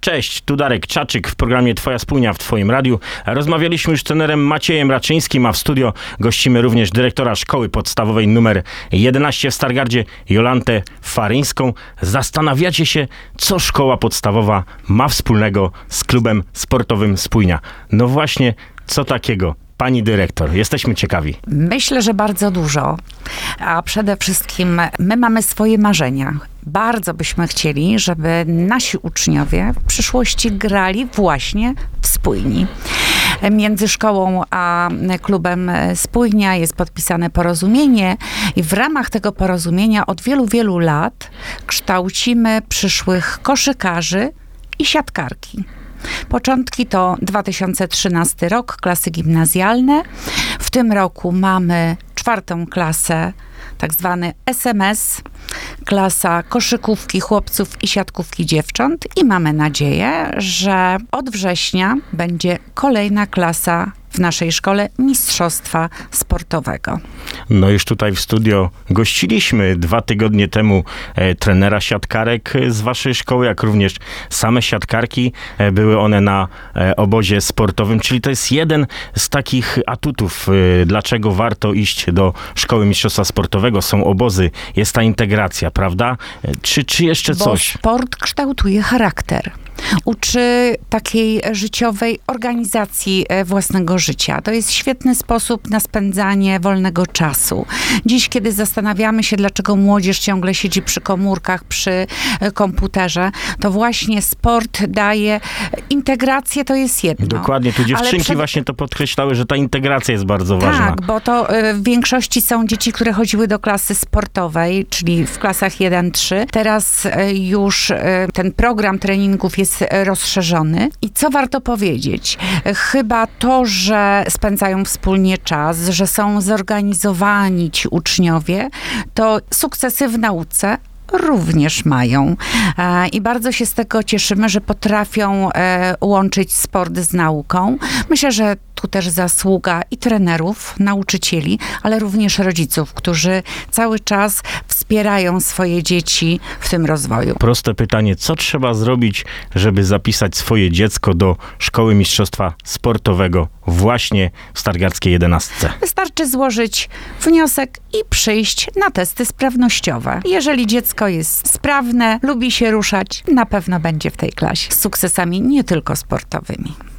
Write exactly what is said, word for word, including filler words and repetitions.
Cześć, tu Darek Czaczyk w programie Twoja Spójnia w Twoim radiu. Rozmawialiśmy już z trenerem Maciejem Raczyńskim, a w studio gościmy również dyrektora Szkoły Podstawowej numer jedenaście w Stargardzie, Jolantę Faryńską. Zastanawiacie się, co szkoła podstawowa ma wspólnego z klubem sportowym Spójnia. No właśnie, co takiego? Pani dyrektor, jesteśmy ciekawi. Myślę, że bardzo dużo, a przede wszystkim my mamy swoje marzenia. Bardzo byśmy chcieli, żeby nasi uczniowie w przyszłości grali właśnie w Spójni. Między szkołą a klubem Spójnia jest podpisane porozumienie i w ramach tego porozumienia od wielu, wielu lat kształcimy przyszłych koszykarzy i siatkarki. Początki to dwa tysiące trzynasty rok, klasy gimnazjalne. W tym roku mamy czwartą klasę, tak zwany S M S, klasa koszykówki chłopców i siatkówki dziewcząt i mamy nadzieję, że od września będzie kolejna klasa w naszej szkole mistrzostwa sportowego. No już tutaj w studio gościliśmy dwa tygodnie temu e, trenera siatkarek z waszej szkoły, jak również same siatkarki. E, były one na e, obozie sportowym, czyli to jest jeden z takich atutów, e, dlaczego warto iść do szkoły mistrzostwa sportowego. Są obozy, jest ta integracja, prawda? E, czy, czy jeszcze Bo coś? Sport kształtuje charakter. Uczy takiej życiowej organizacji własnego życia. To jest świetny sposób na spędzanie wolnego czasu. Dziś, kiedy zastanawiamy się, dlaczego młodzież ciągle siedzi przy komórkach, przy komputerze, to właśnie sport daje integrację, to jest jedno. Dokładnie, tu dziewczynki przed... właśnie to podkreślały, że ta integracja jest bardzo ważna. Tak, bo to w większości są dzieci, które chodziły do klasy sportowej, czyli w klasach jeden trzy. Teraz już ten program treningów jest rozszerzony. I co warto powiedzieć? Chyba to, że spędzają wspólnie czas, że są zorganizowani ci uczniowie, to sukcesy w nauce również mają. I bardzo się z tego cieszymy, że potrafią łączyć sport z nauką. Myślę, że tu też zasługa i trenerów, nauczycieli, ale również rodziców, którzy cały czas wspierają swoje dzieci w tym rozwoju. Proste pytanie, co trzeba zrobić, żeby zapisać swoje dziecko do Szkoły Mistrzostwa Sportowego właśnie w Stargardzkiej jedenastce? Wystarczy złożyć wniosek i przyjść na testy sprawnościowe. Jeżeli dziecko jest sprawne, lubi się ruszać, na pewno będzie w tej klasie z sukcesami nie tylko sportowymi.